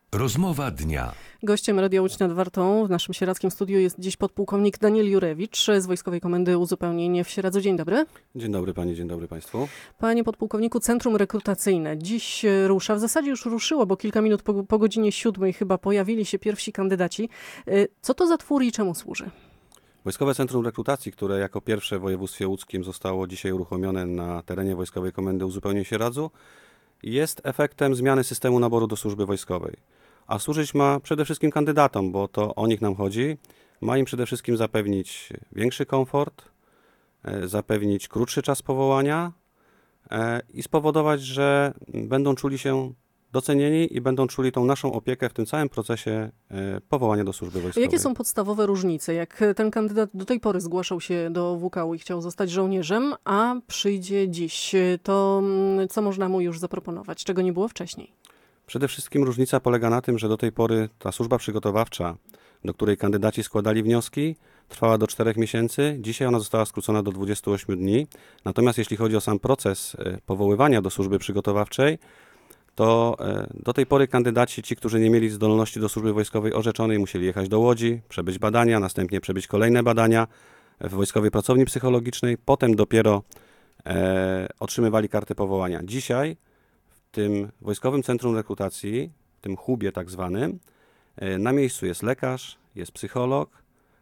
Rozmowa dnia. Gościem Radia Łódź nad Wartą w naszym sieradzkim studiu jest dziś podpułkownik Daniel Jurewicz z Wojskowej Komendy Uzupełnienie w Sieradzu. Dzień dobry. Dzień dobry pani, dzień dobry państwu. Panie podpułkowniku, Centrum Rekrutacyjne dziś rusza. W zasadzie już ruszyło, bo kilka minut po godzinie 7 chyba pojawili się pierwsi kandydaci. Co to za twór i czemu służy? Wojskowe Centrum Rekrutacji, które jako pierwsze w województwie łódzkim zostało dzisiaj uruchomione na terenie Wojskowej Komendy Uzupełnienie w Sieradzu, jest efektem zmiany systemu naboru do służby wojskowej. A służyć ma przede wszystkim kandydatom, bo to o nich nam chodzi. Ma im przede wszystkim zapewnić większy komfort, zapewnić krótszy czas powołania i spowodować, że będą czuli się docenieni i będą czuli tą naszą opiekę w tym całym procesie powołania do służby wojskowej. Jakie są podstawowe różnice? Jak ten kandydat do tej pory zgłaszał się do WKU i chciał zostać żołnierzem, a przyjdzie dziś, to co można mu już zaproponować, czego nie było wcześniej? Przede wszystkim różnica polega na tym, że do tej pory ta służba przygotowawcza, do której kandydaci składali wnioski, trwała do 4 miesięcy. Dzisiaj ona została skrócona do 28 dni. Natomiast jeśli chodzi o sam proces powoływania do służby przygotowawczej, to do tej pory kandydaci, ci, którzy nie mieli zdolności do służby wojskowej orzeczonej, musieli jechać do Łodzi, przebyć badania, następnie przebyć kolejne badania w Wojskowej Pracowni Psychologicznej, potem dopiero otrzymywali kartę powołania. Dzisiaj w tym Wojskowym Centrum Rekrutacji, w tym hubie tak zwanym, na miejscu jest lekarz, jest psycholog,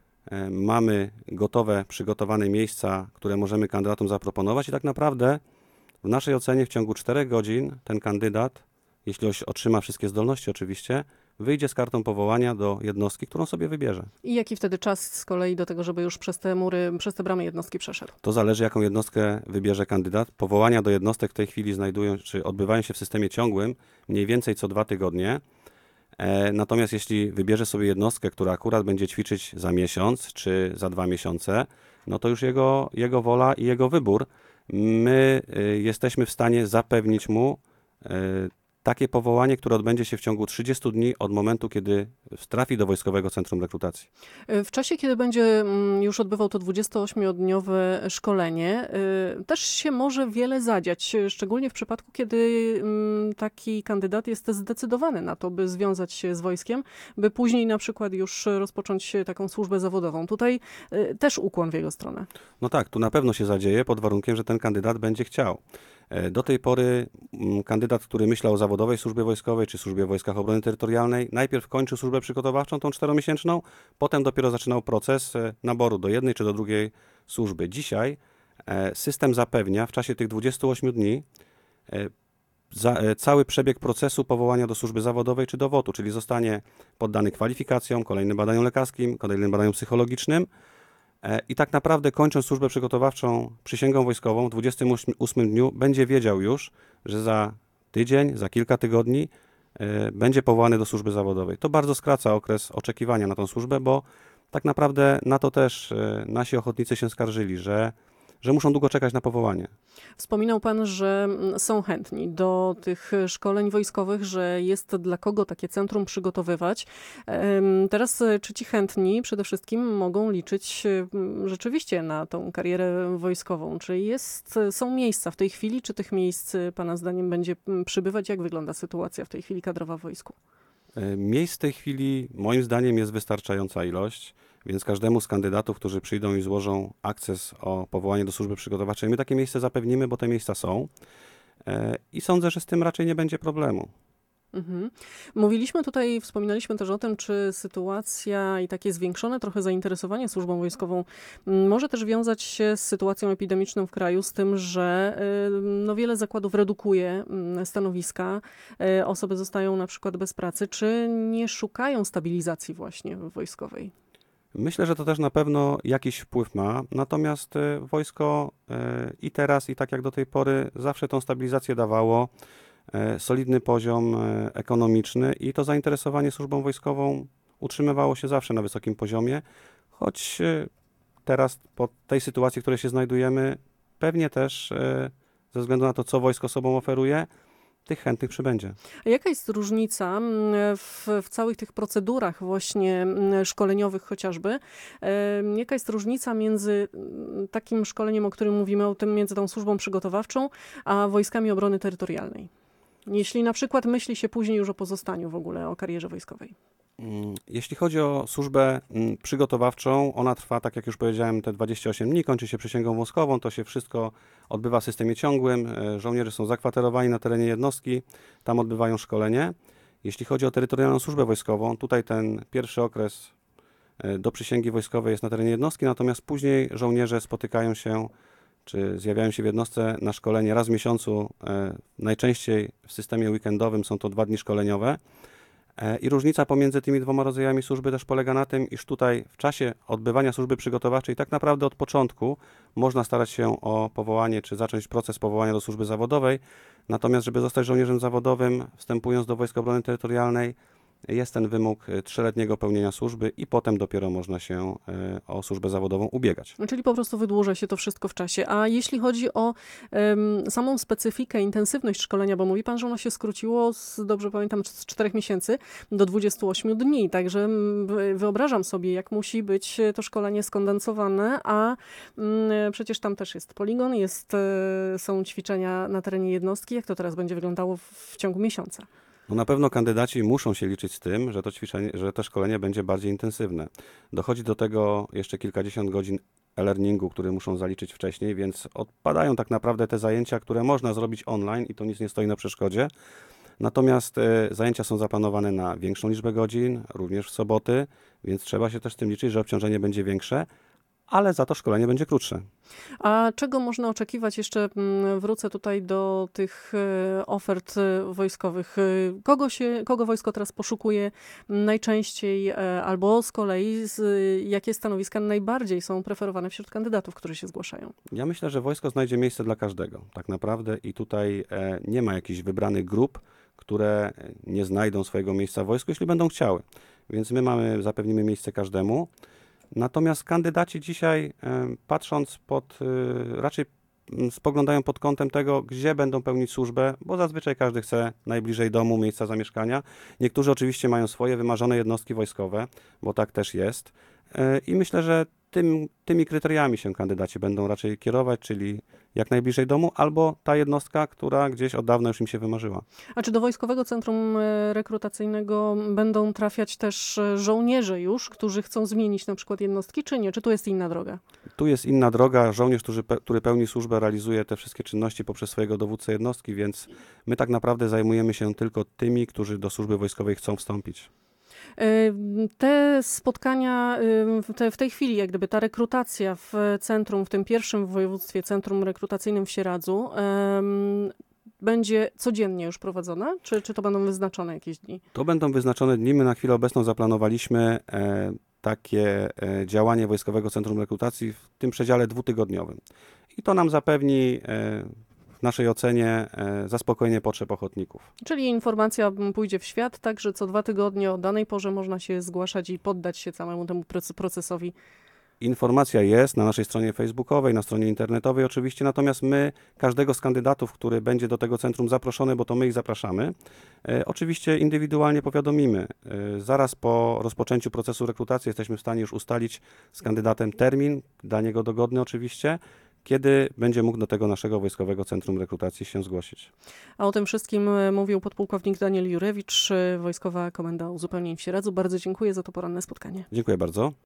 mamy gotowe, przygotowane miejsca, które możemy kandydatom zaproponować i tak naprawdę w naszej ocenie w ciągu 4 godzin ten kandydat, jeśli otrzyma wszystkie zdolności oczywiście, wyjdzie z kartą powołania do jednostki, którą sobie wybierze. I jaki wtedy czas z kolei do tego, żeby już przez te mury, przez te bramy jednostki przeszedł? To zależy, jaką jednostkę wybierze kandydat. Powołania do jednostek w tej chwili odbywają się w systemie ciągłym, mniej więcej co 2 tygodnie. Natomiast jeśli wybierze sobie jednostkę, która akurat będzie ćwiczyć za miesiąc czy za 2 miesiące, no to już jego wola i jego wybór. My jesteśmy w stanie zapewnić mu takie powołanie, które odbędzie się w ciągu 30 dni od momentu, kiedy trafi do Wojskowego Centrum Rekrutacji. W czasie, kiedy będzie już odbywał to 28-dniowe szkolenie, też się może wiele zadziać, szczególnie w przypadku, kiedy taki kandydat jest zdecydowany na to, by związać się z wojskiem, by później na przykład już rozpocząć taką służbę zawodową. Tutaj też ukłon w jego stronę. No tak, tu na pewno się zadzieje pod warunkiem, że ten kandydat będzie chciał. Do tej pory kandydat, który myślał o zawodowej służbie wojskowej czy służbie w Wojskach Obrony Terytorialnej, najpierw kończył służbę przygotowawczą, tą 4-miesięczną, potem dopiero zaczynał proces naboru do jednej czy do drugiej służby. Dzisiaj system zapewnia w czasie tych 28 dni cały przebieg procesu powołania do służby zawodowej czy do WOT-u, czyli zostanie poddany kwalifikacjom, kolejnym badaniom lekarskim, kolejnym badaniom psychologicznym. I tak naprawdę kończąc służbę przygotowawczą przysięgą wojskową w 28 dniu będzie wiedział już, że za tydzień, za kilka tygodni będzie powołany do służby zawodowej. To bardzo skraca okres oczekiwania na tą służbę, bo tak naprawdę na to też nasi ochotnicy się skarżyli, że muszą długo czekać na powołanie. Wspominał pan, że są chętni do tych szkoleń wojskowych, że jest dla kogo takie centrum przygotowywać. Teraz czy ci chętni przede wszystkim mogą liczyć rzeczywiście na tą karierę wojskową? Czy są miejsca w tej chwili? Czy tych miejsc pana zdaniem będzie przybywać? Jak wygląda sytuacja w tej chwili kadrowa w wojsku? Miejsc w tej chwili moim zdaniem jest wystarczająca ilość. Więc każdemu z kandydatów, którzy przyjdą i złożą akces o powołanie do służby przygotowawczej, my takie miejsce zapewnimy, bo te miejsca są i sądzę, że z tym raczej nie będzie problemu. Mówiliśmy tutaj, wspominaliśmy też o tym, czy sytuacja i takie zwiększone trochę zainteresowanie służbą wojskową może też wiązać się z sytuacją epidemiczną w kraju, z tym, że wiele zakładów redukuje stanowiska, osoby zostają na przykład bez pracy. Czy nie szukają stabilizacji właśnie wojskowej? Myślę, że to też na pewno jakiś wpływ ma, natomiast wojsko i teraz, i tak jak do tej pory zawsze tą stabilizację dawało, solidny poziom ekonomiczny i to zainteresowanie służbą wojskową utrzymywało się zawsze na wysokim poziomie, choć teraz po tej sytuacji, w której się znajdujemy, pewnie też ze względu na to, co wojsko sobą oferuje, tych chętnych przybędzie. A jaka jest różnica w całych tych procedurach właśnie szkoleniowych chociażby? Jaka jest różnica między takim szkoleniem, o którym mówimy, między tą służbą przygotowawczą, a wojskami obrony terytorialnej? Jeśli na przykład myśli się później już o pozostaniu w ogóle, o karierze wojskowej. Jeśli chodzi o służbę przygotowawczą, ona trwa, tak jak już powiedziałem, te 28 dni, kończy się przysięgą wojskową, to się wszystko odbywa w systemie ciągłym, żołnierze są zakwaterowani na terenie jednostki, tam odbywają szkolenie. Jeśli chodzi o terytorialną służbę wojskową, tutaj ten pierwszy okres do przysięgi wojskowej jest na terenie jednostki, natomiast później żołnierze spotykają się, czy zjawiają się w jednostce na szkolenie raz w miesiącu, najczęściej w systemie weekendowym są to 2 dni szkoleniowe. I różnica pomiędzy tymi 2 rodzajami służby też polega na tym, iż tutaj w czasie odbywania służby przygotowawczej tak naprawdę od początku można starać się o powołanie, czy zacząć proces powołania do służby zawodowej. Natomiast, żeby zostać żołnierzem zawodowym, wstępując do Wojsk Obrony Terytorialnej, jest ten wymóg 3-letniego pełnienia służby i potem dopiero można się o służbę zawodową ubiegać. Czyli po prostu wydłuża się to wszystko w czasie. A jeśli chodzi o samą specyfikę, intensywność szkolenia, bo mówi pan, że ono się skróciło, dobrze pamiętam, z 4 miesięcy do 28 dni. Także wyobrażam sobie, jak musi być to szkolenie skondensowane, a przecież tam też jest poligon, są ćwiczenia na terenie jednostki. Jak to teraz będzie wyglądało w ciągu miesiąca? No na pewno kandydaci muszą się liczyć z tym, że to ćwiczenie, że to szkolenie będzie bardziej intensywne. Dochodzi do tego jeszcze kilkadziesiąt godzin e-learningu, które muszą zaliczyć wcześniej, więc odpadają tak naprawdę te zajęcia, które można zrobić online i to nic nie stoi na przeszkodzie. Natomiast zajęcia są zaplanowane na większą liczbę godzin, również w soboty, więc trzeba się też z tym liczyć, że obciążenie będzie większe, ale za to szkolenie będzie krótsze. A czego można oczekiwać jeszcze, wrócę tutaj do tych ofert wojskowych. Kogo wojsko teraz poszukuje najczęściej, albo z kolei jakie stanowiska najbardziej są preferowane wśród kandydatów, którzy się zgłaszają? Ja myślę, że wojsko znajdzie miejsce dla każdego, tak naprawdę, i tutaj nie ma jakichś wybranych grup, które nie znajdą swojego miejsca w wojsku, jeśli będą chciały. Więc my zapewnimy miejsce każdemu. Natomiast kandydaci dzisiaj, patrząc raczej spoglądają pod kątem tego, gdzie będą pełnić służbę, bo zazwyczaj każdy chce najbliżej domu, miejsca zamieszkania. Niektórzy oczywiście mają swoje wymarzone jednostki wojskowe, bo tak też jest. I myślę, że tymi kryteriami się kandydaci będą raczej kierować, czyli jak najbliżej domu, albo ta jednostka, która gdzieś od dawna już im się wymarzyła. A czy do Wojskowego Centrum Rekrutacyjnego będą trafiać też żołnierze już, którzy chcą zmienić na przykład jednostki, czy nie? Czy tu jest inna droga? Tu jest inna droga. Żołnierz, który pełni służbę, realizuje te wszystkie czynności poprzez swojego dowódcę jednostki, więc my tak naprawdę zajmujemy się tylko tymi, którzy do służby wojskowej chcą wstąpić. Te spotkania, w tej chwili jak gdyby ta rekrutacja w centrum, w tym pierwszym w województwie centrum rekrutacyjnym w Sieradzu, będzie codziennie już prowadzona? Czy to będą wyznaczone jakieś dni? To będą wyznaczone dni. My na chwilę obecną zaplanowaliśmy takie działanie Wojskowego Centrum Rekrutacji w tym przedziale 2-tygodniowym. I to nam zapewni w naszej ocenie zaspokojenie potrzeb ochotników. Czyli informacja pójdzie w świat, tak, że co 2 tygodnie o danej porze można się zgłaszać i poddać się całemu temu procesowi. Informacja jest na naszej stronie facebookowej, na stronie internetowej oczywiście, natomiast my każdego z kandydatów, który będzie do tego centrum zaproszony, bo to my ich zapraszamy, oczywiście indywidualnie powiadomimy. Zaraz po rozpoczęciu procesu rekrutacji jesteśmy w stanie już ustalić z kandydatem termin, dla niego dogodny oczywiście, kiedy będzie mógł do tego naszego Wojskowego Centrum Rekrutacji się zgłosić. A o tym wszystkim mówił podpułkownik Daniel Jurewicz, Wojskowa Komenda Uzupełnień w Sieradzu. Bardzo dziękuję za to poranne spotkanie. Dziękuję bardzo.